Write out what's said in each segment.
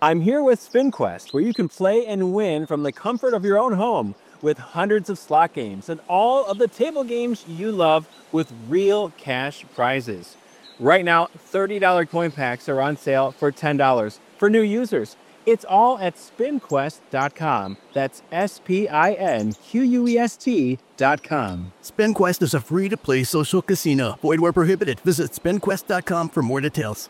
I'm here with SpinQuest, where you can play and win from the comfort of your own home with hundreds of slot games and all of the table games you love with real cash prizes. Right now, $30 coin packs are on sale for $10 for new users. It's all at spinquest.com. That's SPINQUEST.com. SpinQuest is a free-to-play social casino. Void where prohibited. Visit spinquest.com for more details.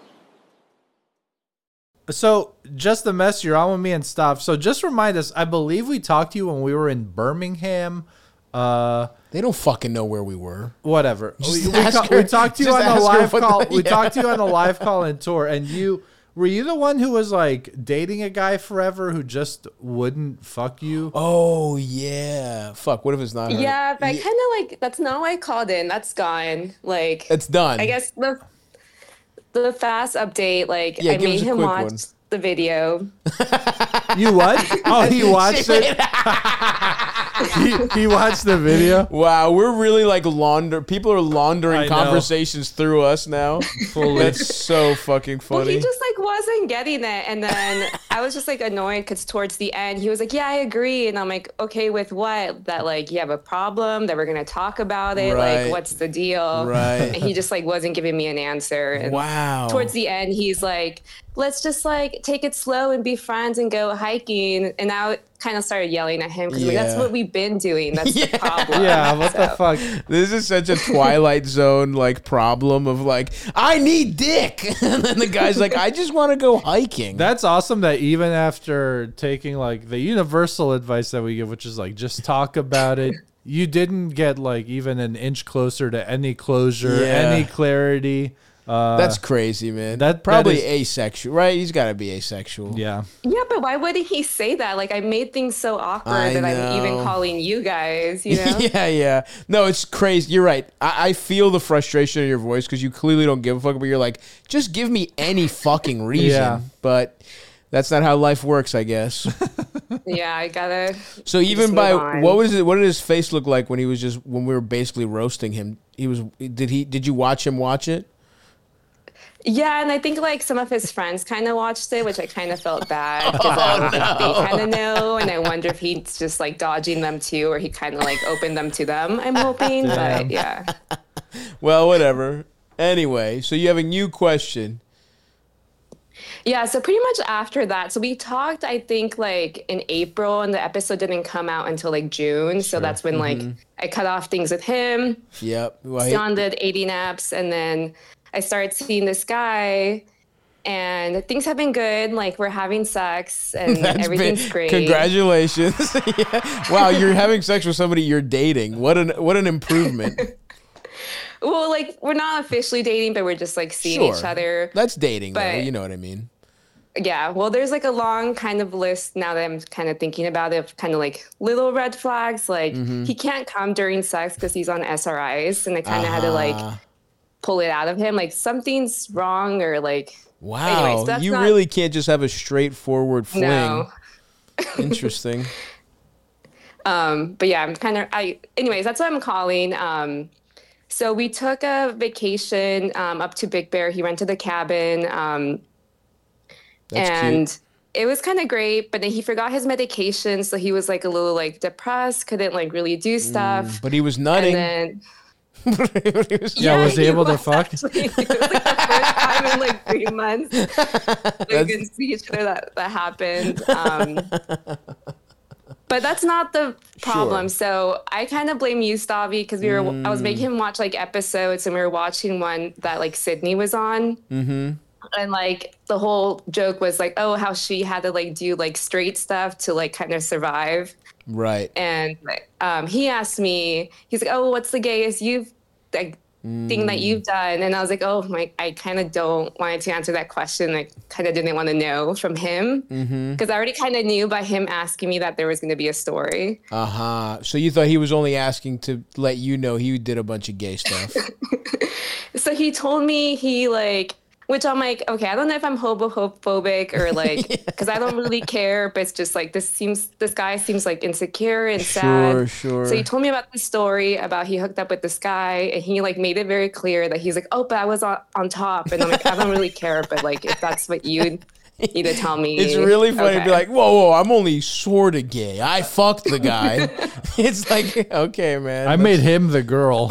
So, just the mess you're on with me and stuff. So, just remind us, I believe we talked to you when we were in Birmingham. They don't fucking know where we were. Whatever. We talked to you just on the ask her live what call. the- We yeah. talked to you on the live call and tour, and were you the one who was like dating a guy forever who just wouldn't fuck you? Oh, yeah. Fuck, what if it's not her? Yeah, but I kind of like, that's not why I called in. That's gone. Like, It's done. I guess the fast update, like, Yeah, I give made us a him quick watch one. the video. You what? Oh, he watched it. he watched the video. Wow, we're really like people are laundering I know. conversations through us now. That's so fucking Well, funny. he just like wasn't getting it. And then I was just like annoyed because towards the end, he was like, yeah, I agree. And I'm like, okay, with what? That like you have a problem, that we're going to talk about it. Right. Like, what's the deal? Right. And he just like wasn't giving me an answer. And Wow. towards the end, he's like, let's just like take it slow and be friends and go hiking. And I kind of started yelling at him because like, that's Yeah. what we've been doing. That's the problem. Yeah, what the So- fuck? This is such a Twilight Zone like problem of like, I need dick. And then the guy's like, I just want to go hiking. That's awesome that even after taking like the universal advice that we give, which is like just talk about it, you didn't get like even an inch closer to any closure, Yeah. any clarity. That's crazy, man. that Probably is- asexual, right? He's got to be asexual. Yeah. Yeah, but why wouldn't he say that? Like, I made things so awkward I that I'm even know. calling you guys, you know? Yeah. No, it's crazy. You're right. I feel the frustration in your voice because you clearly don't give a fuck, but you're like, just give me any fucking reason. Yeah. But that's not how life works, I guess. Yeah, I gotta. So even move by on. what did his face look like when when we were basically roasting him? Did you watch him watch it? Yeah, and I think like some of his friends kind of watched it, which I kind of felt bad because I don't think they kind of know, and I wonder if he's just like dodging them too, or he kind of like opened them to them. I'm hoping, but yeah. Well, whatever. Anyway, so you have a new question. Yeah, so pretty much after that, so we talked, I think, like in April, and the episode didn't come out until like June. So that's when like I cut off things with him. Yep. Well, Sion did 80 naps, and then I started seeing this guy, and things have been good. Like we're having sex, and everything's great. Congratulations. Yeah. Wow, you're having sex with somebody you're dating. What an improvement. Well, like we're not officially dating, but we're just like seeing Sure. each other. That's dating, though. But- You know what I mean. Yeah, well, there's like a long kind of list now that I'm kind of thinking about it, of kind of like little red flags. Like he can't come during sex because he's on SRIs, and I kind of had to like pull it out of him. Like something's wrong, or like Wow. Anyways, that's you not- really can't just have a straightforward fling. no. Interesting. But yeah, anyways, that's what I'm calling. So we took a vacation up to Big Bear. He rented a cabin. That's and cute. it was kind of great, but then he forgot his medication, so he was like a little like depressed, couldn't like really do stuff. But he was nutting. And then Yeah, was he able to fuck? actually. It was like the first time in like 3 months we couldn't see each other that happened. But that's not the problem. Sure. So I kind of blame you, Stavi, because I was making him watch like episodes, and we were watching one that like Sydney was on. Mm-hmm. And like the whole joke was like, oh, how she had to like do like straight stuff to like kind of survive. Right. And he asked me, he's like, oh, what's the gayest thing that you've done? And I was like, oh my, I kind of don't want to answer that question. I kind of didn't want to know from him because I already kind of knew by him asking me that there was going to be a story. Uh-huh. So you thought he was only asking to let you know he did a bunch of gay stuff. So he told me he like, which I'm like, okay, I don't know if I'm homophobic or like, because I don't really care, but it's just like, this guy seems like insecure and sad. Sure. So he told me about the story about he hooked up with this guy, and he like made it very clear that he's like, oh, but I was on top. And I'm like, I don't really care, but like, if that's what you need to tell me. It's really funny to be Okay. like, whoa, I'm only sort of gay. I fucked the guy. It's like, okay, man. I made him the girl.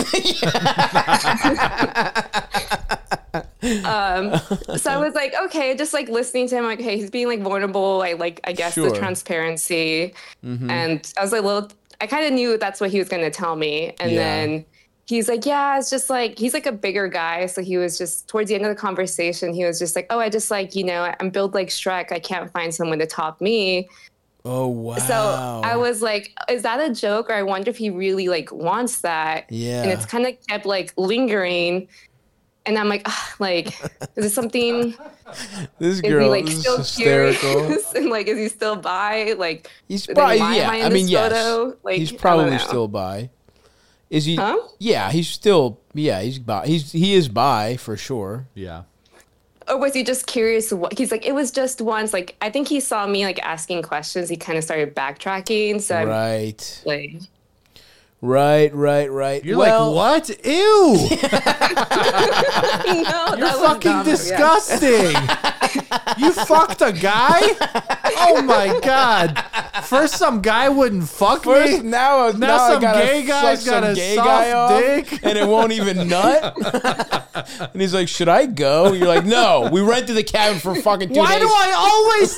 So I was like, okay, just like listening to him, like, hey, he's being like vulnerable. I guess Sure. the transparency. And I was like, I kind of knew that's what he was going to tell me. And Yeah. then he's like, yeah, it's just like, he's like a bigger guy. So he was just towards the end of the conversation, he was just like, oh, I just like, I'm built like Shrek. I can't find someone to top me. Oh, wow. So I was like, is that a joke? Or I wonder if he really like wants that. Yeah. And it's kind of kept like lingering. And I'm like, "Ugh, like, is this something? This Is he girl like is still hysterical. curious? And like, is he still bi? Like, He's then probably, why am yeah. I in I mean, this yes. photo? Like, He's I don't probably know. still bi. Is he? Huh? Yeah, he's still, yeah, he's bi. He is bi for sure. Yeah. Or was he just curious? He's like, it was just once. Like, I think he saw me like asking questions. He kind of started backtracking. So I'm Right. like, Right. You're Well, like, what? Ew! no, You're that was fucking dumb. Yeah. disgusting. You fucked a guy? Oh my god. First some guy wouldn't fuck First, me. now I some gotta gay guy's suck some got a gay soft guy off, dick. and it won't even nut. And he's like, "Should I go?" You're like, "No, we rented the cabin for fucking 2 Why days." do I always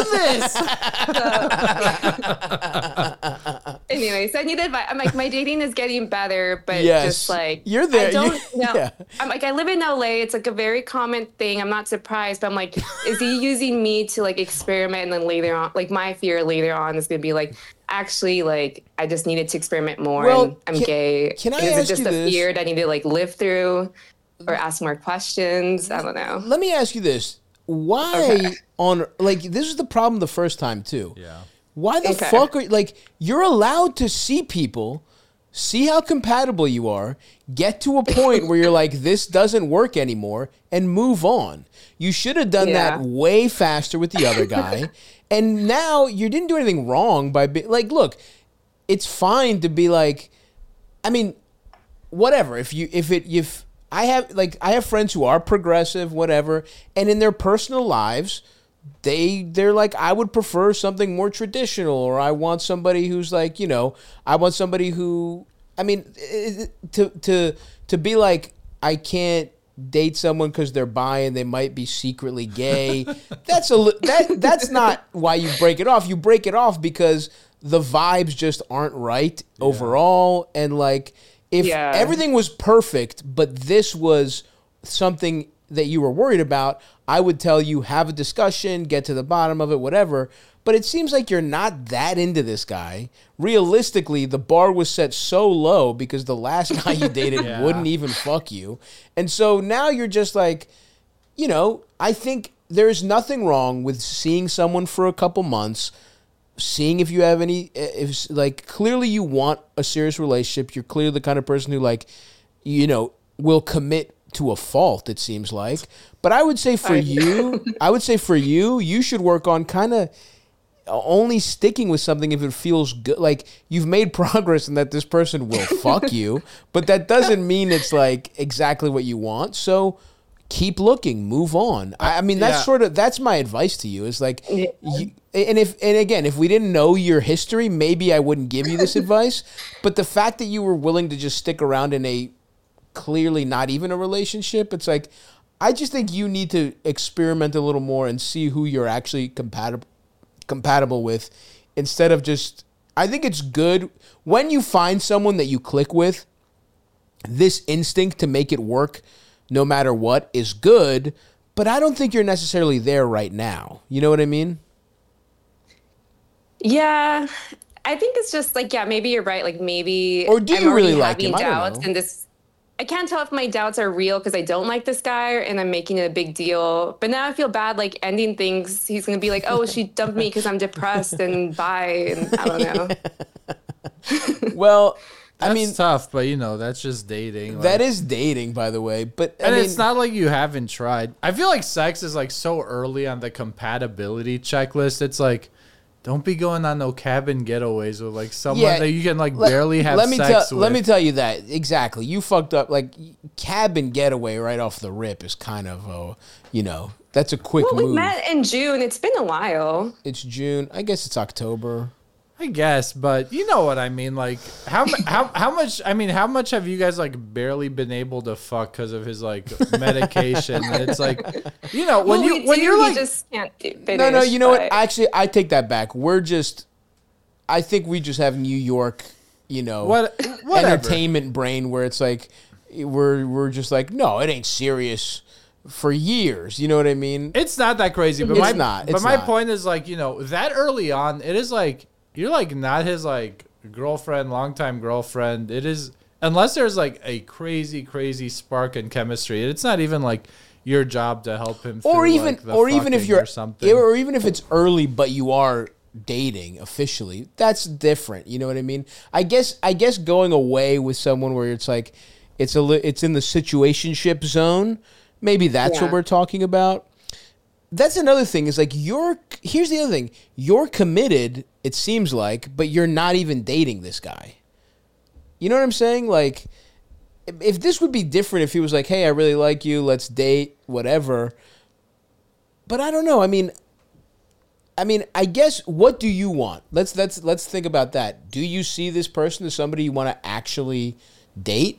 do this? Anyway, so I need advice. I'm like, my dating is getting better, but Yes. just like You're there. I don't You- know. yeah. I'm like, I live in LA. It's like a very common thing. I'm not surprised, but I'm like, is he using me to like experiment, and then later on, like my fear later on is gonna be like, actually, like I just needed to experiment more. Well, and I'm can- gay. can I is ask it just you a this? fear that I need to like live through, or ask more questions? I don't know. Let me ask you this: why on like this is the problem the first time too? Yeah. Why the Okay. fuck are like you're allowed to see people, see how compatible you are, get to a point where you're like this doesn't work anymore, and move on. You should have done Yeah. that way faster with the other guy, and now you didn't do anything wrong by like look, it's fine to be like, I mean, whatever. If I have friends who are progressive, whatever, and in their personal lives, they're like, I would prefer something more traditional, or I want somebody who's like, I want somebody who, I mean, to be like, I can't date someone because they're bi and they might be secretly gay. That's not why you break it off. You break it off because the vibes just aren't right overall, and like if Yeah. everything was perfect, but this was something that you were worried about, I would tell you have a discussion, get to the bottom of it, whatever. But it seems like you're not that into this guy. Realistically, the bar was set so low because the last guy you dated Yeah. wouldn't even fuck you. And so now you're just like, I think there's nothing wrong with seeing someone for a couple months, seeing if you have any, if like clearly you want a serious relationship. You're clearly the kind of person who like, will commit to a fault, it seems like. But I would say for you, you should work on kind of only sticking with something if it feels good. Like you've made progress and that this person will fuck you, but that doesn't mean it's like exactly what you want. So keep looking, move on. I mean, that's Yeah. that's my advice to you is like, and again, if we didn't know your history, maybe I wouldn't give you this advice, but the fact that you were willing to just stick around in a clearly not even a relationship, it's like, I just think you need to experiment a little more and see who you're actually compatible with, instead of just, I think it's good when you find someone that you click with, this instinct to make it work no matter what is good, but I don't think you're necessarily there right now. You know what I mean? Yeah, I think it's just like, yeah, maybe you're right. Like maybe Or do I'm you really already like him? having I don't doubts, know. and this I can't tell if my doubts are real because I don't like this guy and I'm making it a big deal. But now I feel bad like ending things. He's gonna be like, oh, she dumped me because I'm depressed and bi, and I don't know. Well, That's I mean, tough, but that's just dating. that like- is dating, by the way. But I And mean, it's not like you haven't tried. I feel like sex is like so early on the compatibility checklist. It's like, don't be going on no cabin getaways with like someone that you can like barely have let me sex with. Let me tell you that exactly. You fucked up. Like cabin getaway right off the rip is kind of that's a quick move. We met in June. It's been a while. It's June. I guess it's October. I guess, but you know what I mean. Like how much? I mean, how much have you guys like barely been able to fuck because of his like medication? And it's like, when you're like, just can't finish. No. You know what? Actually, I take that back. I think we just have New York, whatever. entertainment brain where it's like we're just like, no, it ain't serious for years. You know what I mean? It's not that crazy, but my not. point is like, that early on, it is like you're like not his like girlfriend, longtime girlfriend. It is, unless there's like a crazy spark in chemistry. It's not even like your job to help him, or even if you're something, or even if it's early, but you are dating officially. That's different. You know what I mean? I guess going away with someone where it's like it's in the situationship zone. Maybe that's what we're talking about. That's another thing is like here's the other thing. You're committed, it seems like, but you're not even dating this guy. You know what I'm saying? Like if this would be different if he was like, "Hey, I really like you, let's date, whatever." But I don't know. I mean, I guess what do you want? Let's think about that. Do you see this person as somebody you want to actually date?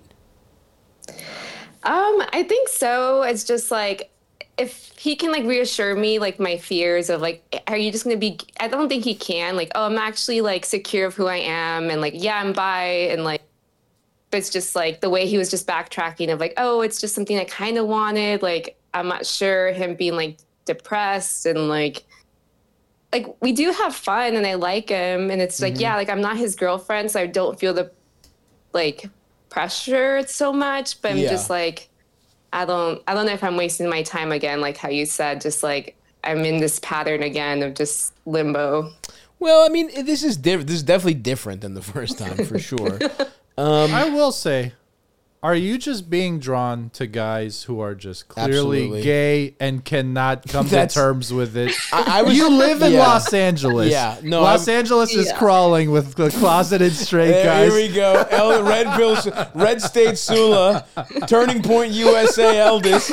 I think so. It's just like if he can like reassure me like my fears of like, are you just gonna be? I don't think he can. Like, oh, I'm actually like secure of who I am, and like, yeah, I'm bi, and like, but it's just like the way he was just backtracking of like, oh, it's just something I kind of wanted. Like, I'm not sure. Him being like depressed and like we do have fun, and I like him, and it's like, yeah, like I'm not his girlfriend, so I don't feel the like pressure so much, but I'm just like, I don't know if I'm wasting my time again, like how you said, just like I'm in this pattern again of just limbo. Well, I mean, this is different. This is definitely different than the first time for sure. I will say, are you just being drawn to guys who are just clearly Absolutely. gay and cannot come to terms with it? You live in Yeah. Los Angeles. Yeah, no, Los Angeles is crawling with the closeted straight guys. Here we go. Red State Sula, Turning Point USA eldest.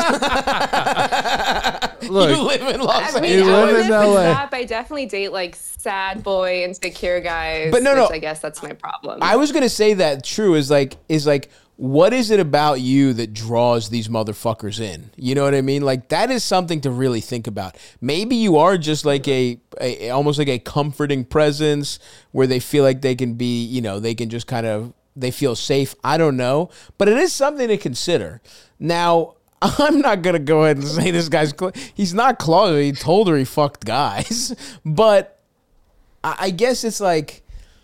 Look, You live in Los I mean, You Angeles. live I in live in LA. that, I definitely date like sad boy insecure guys, But no. which I guess that's my problem. I was gonna say that true is like what is it about you that draws these motherfuckers in? You know what I mean? Like that is something to really think about. Maybe you are just like a almost like a comforting presence where they feel like they can be, they can just kind of they feel safe. I don't know, but it is something to consider. Now, I'm not gonna go ahead and say this guy's he's not closeted. He told her he fucked guys, but I guess it's like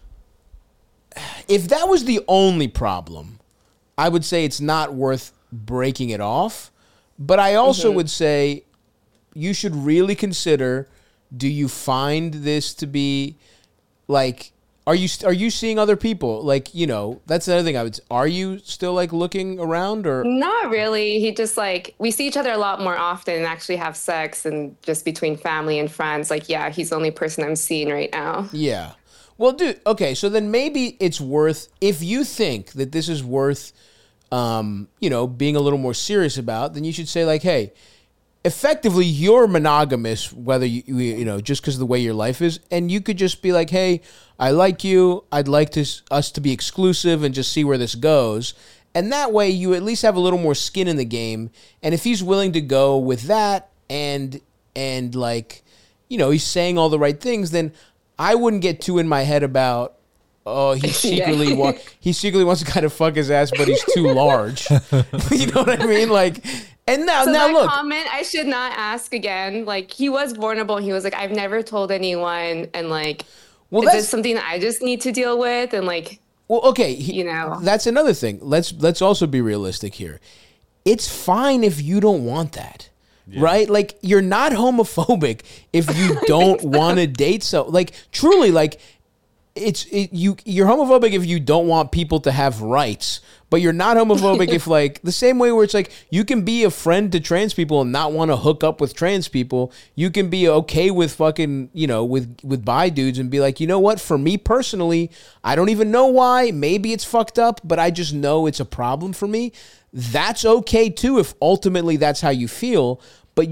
if that was the only problem, I would say it's not worth breaking it off. But I also would say you should really consider, do you find this to be like, are you seeing other people? Like, that's another thing are you still like looking around or? Not really. He just like, we see each other a lot more often and actually have sex, and just between family and friends. Like, yeah, he's the only person I'm seeing right now. Yeah. Well, dude, okay, so then maybe it's worth, if you think that this is worth, being a little more serious about, then you should say like, hey, effectively you're monogamous, whether you just because of the way your life is, and you could just be like, hey, I like you, I'd like us to be exclusive and just see where this goes. And that way you at least have a little more skin in the game. And if he's willing to go with that and like, he's saying all the right things, then I wouldn't get too in my head about, oh, he secretly wants to kind of fuck his ass, but he's too large. You know what I mean? Like, and now that look. Comment, I should not ask again. Like, he was vulnerable. He was like, I've never told anyone, and like, is this something that I just need to deal with? And like, well, okay, that's another thing. Let's also be realistic here. It's fine if you don't want that. Yeah. Right? Like, you're not homophobic if you don't want to date. So, like, truly, like, you're homophobic if you don't want people to have rights, but you're not homophobic if, like, the same way where it's like you can be a friend to trans people and not want to hook up with trans people. You can be okay with fucking, you know, with bi dudes and be like, you know what, for me personally, I don't even know why, maybe it's fucked up, but I just know it's a problem for me. That's okay too if ultimately that's how you feel. But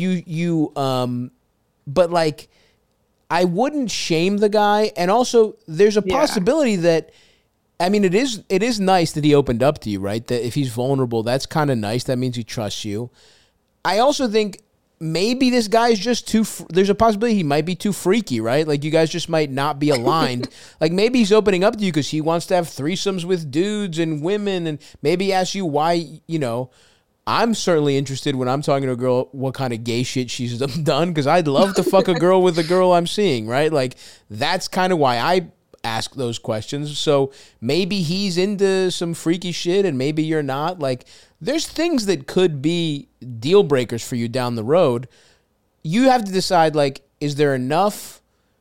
but like, I wouldn't shame the guy. And also, there's a possibility that, I mean, it is nice that he opened up to you, right? That if he's vulnerable, that's kind of nice. That means he trusts you. I also think maybe this guy's just there's a possibility he might be too freaky, right? Like, you guys just might not be aligned. Like, maybe he's opening up to you because he wants to have threesomes with dudes and women, and maybe he asks you why, you know. I'm certainly interested when I'm talking to a girl what kind of gay shit she's done, because I'd love to fuck a girl with a girl I'm seeing, right? Like, that's kind of why I ask those questions. So maybe he's into some freaky shit and maybe you're not. Like, there's things that could be deal breakers for you down the road. You have to decide, like, is there enough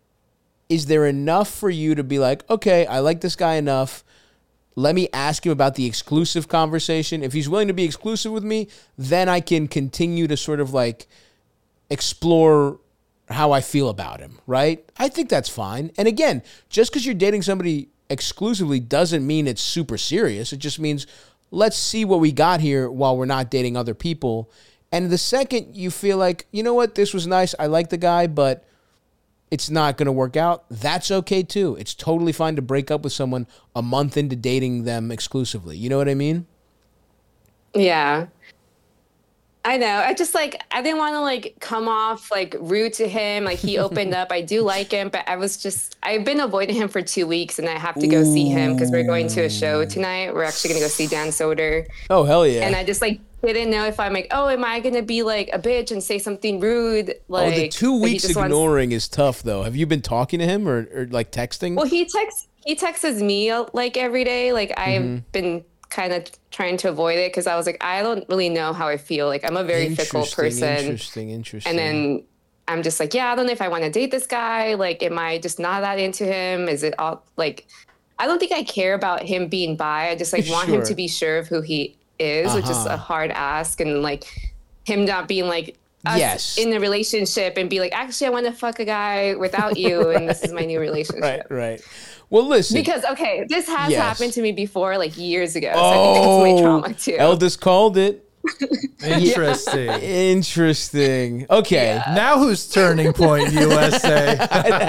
for you to be like, okay, I like this guy enough. Let me ask him about the exclusive conversation. If he's willing to be exclusive with me, then I can continue to sort of like explore how I feel about him, right? I think that's fine. And again, just because you're dating somebody exclusively doesn't mean it's super serious. It just means let's see what we got here while we're not dating other people. And the second you feel like, you know what, this was nice, I like the guy, but it's not going to work out, that's okay too. It's totally fine to break up with someone a month into dating them exclusively. You know what I mean? Yeah. I know. I just like, I didn't want to like come off like rude to him. Like, he opened up. I do like him, but I've been avoiding him for 2 weeks and I have to go see him because we're going to a show tonight. We're actually going to go see Dan Soder. Oh, hell yeah. And I just like didn't know if I'm like, oh, am I going to be like a bitch and say something rude? Like, the 2 weeks ignoring is tough though. Have you been talking to him or like texting? Well, he texts me like every day. Like, I've been kind of trying to avoid it because I was like, I don't really know how I feel. Like, I'm a very fickle person. Interesting. And then I'm just like, yeah, I don't know if I want to date this guy. Like, am I just not that into him? Is it all like, I don't think I care about him being bi. I just like want him to be sure of who he is, which is a hard ask. And like him not being like us in a relationship and be like, actually, I want to fuck a guy without you. And this is my new relationship. Right. Well, listen. Because, okay, this has happened to me before, like years ago. So I think that's my trauma, too. Eldest called it. Interesting. Okay. Yeah. Now who's Turning Point USA?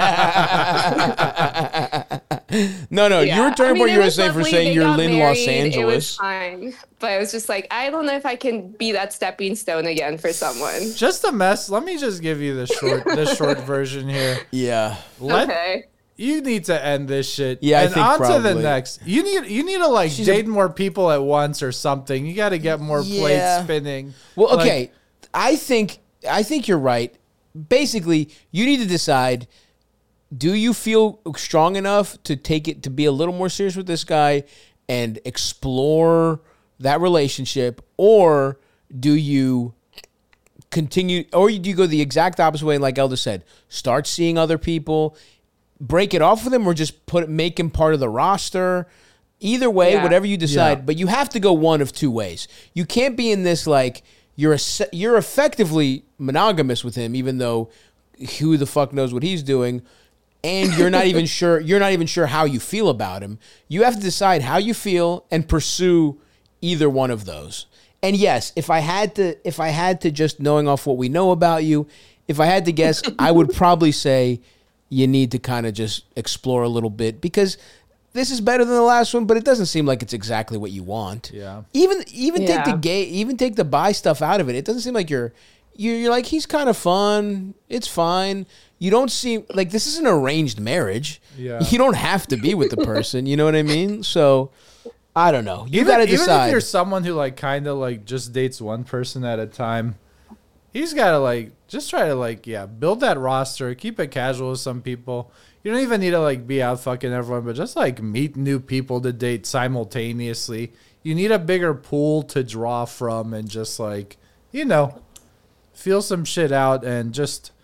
No. You were Turning Point USA for saying you're in Los Angeles. It was fine. But it was just like, I don't know if I can be that stepping stone again for someone. Just a mess. Let me just give you the short version here. Yeah. Okay. You need to end this shit. Yeah, and I think on probably. to the next. You need to like date more people at once or something. You got to get more plates spinning. Well, okay. I think you're right. Basically, you need to decide, do you feel strong enough to be a little more serious with this guy and explore that relationship, or do you continue, or do you go the exact opposite way, like Elder said, start seeing other people, break it off with him, or just make him part of the roster? Either way, whatever you decide, but you have to go one of two ways. You can't be in this like you're effectively monogamous with him, even though who the fuck knows what he's doing, and you're not even sure how you feel about him. You have to decide how you feel and pursue either one of those. And yes, if I had to just, knowing off what we know about you, if I had to guess, I would probably say you need to kind of just explore a little bit, because this is better than the last one, but it doesn't seem like it's exactly what you want. Yeah. Even take the bi stuff out of it. It doesn't seem like you're like, he's kind of fun. It's fine. You don't seem like this is an arranged marriage. Yeah. You don't have to be with the person. You know what I mean? So I don't know. You got to decide. Even if you're someone who like kind of like just dates one person at a time, he's got to like just try to like, build that roster, keep it casual with some people. You don't even need to like be out fucking everyone, but just like meet new people to date simultaneously. You need a bigger pool to draw from and just like, feel some shit out and just,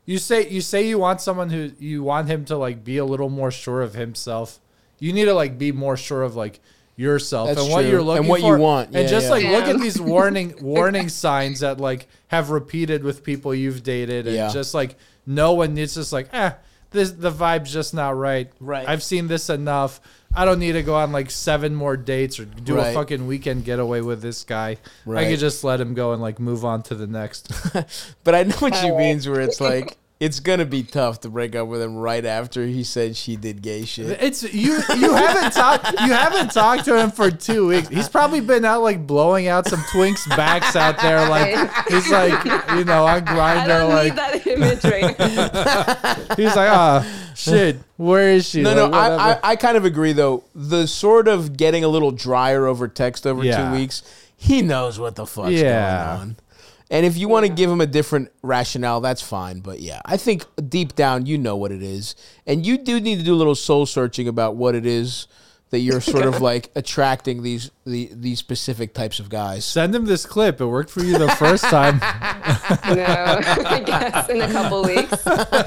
You say you want someone who you want him to like be a little more sure of himself. You need to like be more sure of like yourself That's and what true. you're looking And what for. you want. And Yeah, just yeah. like look Yeah. at these warning signs that like have repeated with people you've dated, and Yeah. just like know when it's just like the vibe's just not right. Right. I've seen this enough. I don't need to go on like 7 more dates or do a Right. fucking weekend getaway with this guy. I Right. could just let him go and like move on to the next. But I know what she means, where it's like it's gonna be tough to break up with him right after he said she did gay shit. It's you haven't talked to him for 2 weeks. He's probably been out like blowing out some twinks backs out there, like he's like, you know, on I Grindr, don't like need that image right now. he's like, shit, where is she? No, Like, no, whatever. I kind of agree though. The sort of getting a little drier over text over Yeah. 2 weeks, he knows what the fuck's Yeah. going on. And if you want to give him a different rationale, that's fine. But yeah, I think deep down you know what it is. And you do need to do a little soul searching about what it is that you're sort of like attracting these specific types of guys. Send him this clip. It worked for you the first time. No, I guess in a couple weeks.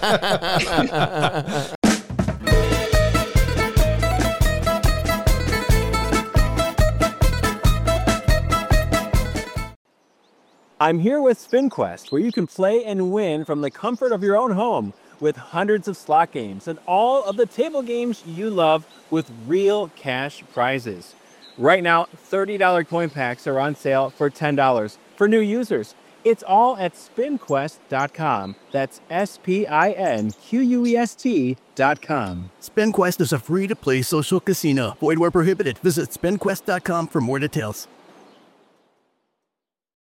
I'm here with SpinQuest, where you can play and win from the comfort of your own home with hundreds of slot games and all of the table games you love with real cash prizes. Right now, $30 coin packs are on sale for $10 for new users. It's all at spinquest.com. That's SPINQUEST.com. SpinQuest is a free-to-play social casino. Void where prohibited. Visit spinquest.com for more details.